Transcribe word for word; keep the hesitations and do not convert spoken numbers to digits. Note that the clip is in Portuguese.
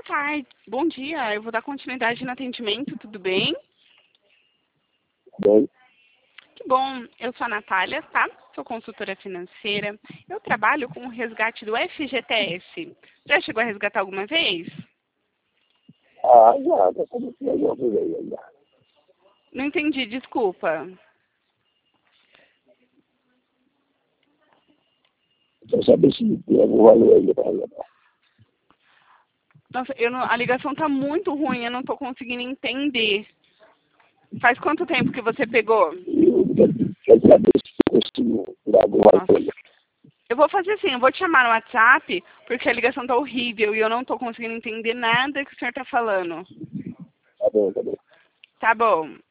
tarde, bom dia. Eu vou dar continuidade no atendimento, tudo bem? Bem, Que bom. Eu sou a Natália, tá? Sou consultora financeira. Eu trabalho com o resgate do F G T S. Já chegou a resgatar alguma vez? ah, já, já sabe que eu já virei já. Não entendi, desculpa. Quer saber se tem algum valor aí para levar. Nossa, eu não- a ligação tá muito ruim, eu não tô conseguindo entender. Faz quanto tempo que você pegou? Eu quero quero saber se eu consigo tirar algum Nossa. valor. Eu vou fazer assim, eu vou te chamar no WhatsApp, porque a ligação tá horrível e eu não tô conseguindo entender nada que o senhor tá falando. Tá bom, tá bom. Tá bom.